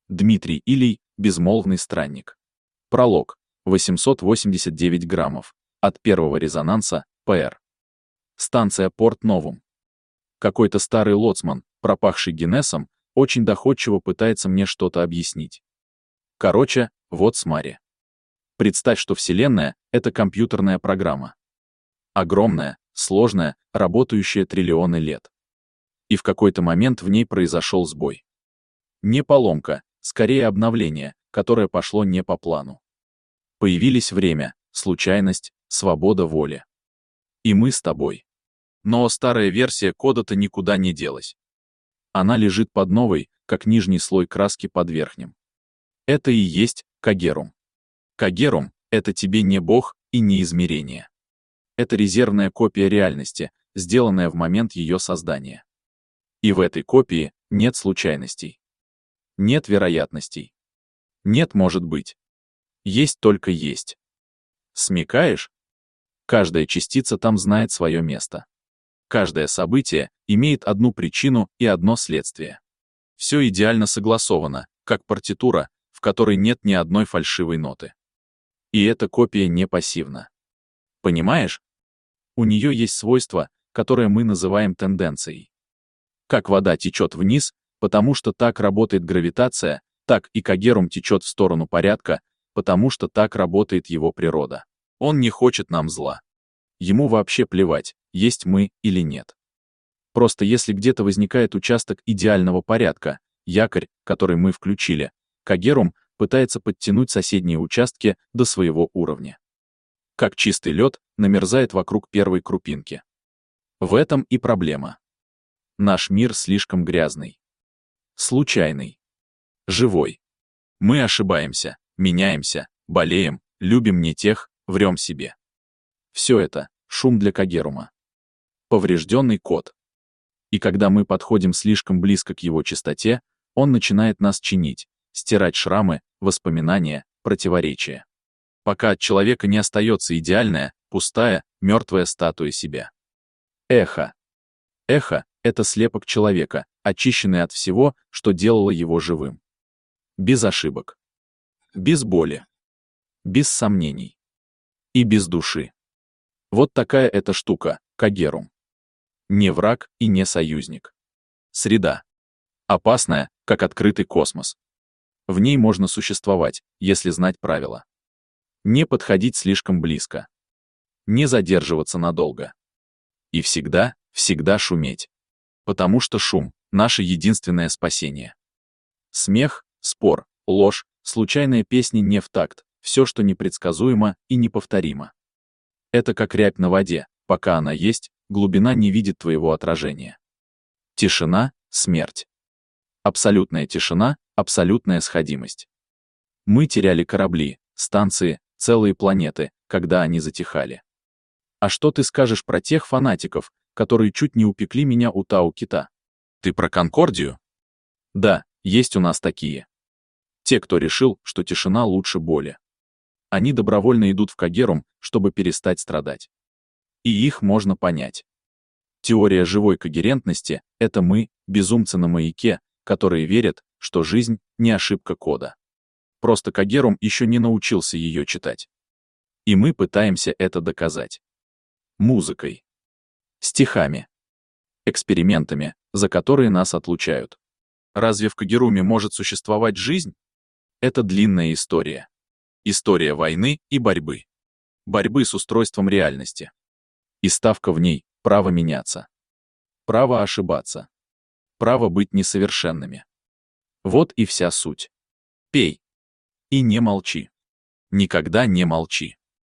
Дмитрий Илий, безмолвный странник. Пролог. 889 граммов. От первого резонанса, ПР. Станция Порт-Новум. Какой-то старый лоцман, пропахший Гиннесом, очень доходчиво пытается мне что-то объяснить. Короче, вот смотри. Представь, что Вселенная — это компьютерная программа. Огромная, сложная, работающая триллионы лет. И в какой-то момент в ней произошел сбой. Не поломка, скорее обновление, которое пошло не по плану. Появились время, случайность, свобода воли. И мы с тобой. Но старая версия кода-то никуда не делась. Она лежит под новой, как нижний слой краски под верхним. Это и есть Кагерум. Кагерум — это тебе не Бог и не измерение. Это резервная копия реальности, сделанная в момент ее создания. И в этой копии нет случайностей. Нет вероятностей. Нет может быть. Есть только есть. Смекаешь? Каждая частица там знает свое место. Каждое событие имеет одну причину и одно следствие. Все идеально согласовано, как партитура, в которой нет ни одной фальшивой ноты. И эта копия не пассивна. Понимаешь? У нее есть свойство, которое мы называем тенденцией. Как вода течет вниз, потому что так работает гравитация, так и Кагерум течет в сторону порядка, потому что так работает его природа. Он не хочет нам зла. Ему вообще плевать, есть мы или нет. Просто если где-то возникает участок идеального порядка, якорь, который мы включили, Кагерум пытается подтянуть соседние участки до своего уровня. Как чистый лед намерзает вокруг первой крупинки. В этом и проблема. Наш мир слишком грязный. Случайный. Живой. Мы ошибаемся, меняемся, болеем, любим не тех, врем себе. Все это — шум для Кагерума. Поврежденный код. И когда мы подходим слишком близко к его чистоте, он начинает нас чинить, стирать шрамы, воспоминания, противоречия. Пока от человека не остается идеальная, пустая, мертвая статуя себя. Эхо. Эхо — это слепок человека, очищенный от всего, что делало его живым. Без ошибок. Без боли. Без сомнений. И без души. Вот такая эта штука, Кагерум. Не враг и не союзник. Среда. Опасная, как открытый космос. В ней можно существовать, если знать правила. Не подходить слишком близко. Не задерживаться надолго. И всегда, всегда шуметь. Потому что шум — наше единственное спасение. Смех, спор, ложь, случайная песня не в такт, все, что непредсказуемо и неповторимо. Это как рябь на воде, пока она есть, глубина не видит твоего отражения. Тишина — смерть. Абсолютная тишина — абсолютная сходимость. Мы теряли корабли, станции, целые планеты, когда они затихали. А что ты скажешь про тех фанатиков, которые чуть не упекли меня у Тау-Кита? Ты про Конкордию? Да, есть у нас такие. Те, кто решил, что тишина лучше боли. Они добровольно идут в Кагерум, чтобы перестать страдать. И их можно понять. Теория живой когерентности — это мы, безумцы на маяке, которые верят, что жизнь — не ошибка кода. Просто Кагерум еще не научился ее читать. И мы пытаемся это доказать. Музыкой. Стихами. Экспериментами, за которые нас отлучают. Разве в Кагеруме может существовать жизнь? Это длинная история. История войны и борьбы. Борьбы с устройством реальности. И ставка в ней — право меняться. Право ошибаться. Право быть несовершенными. Вот и вся суть. Пей. И не молчи. Никогда не молчи.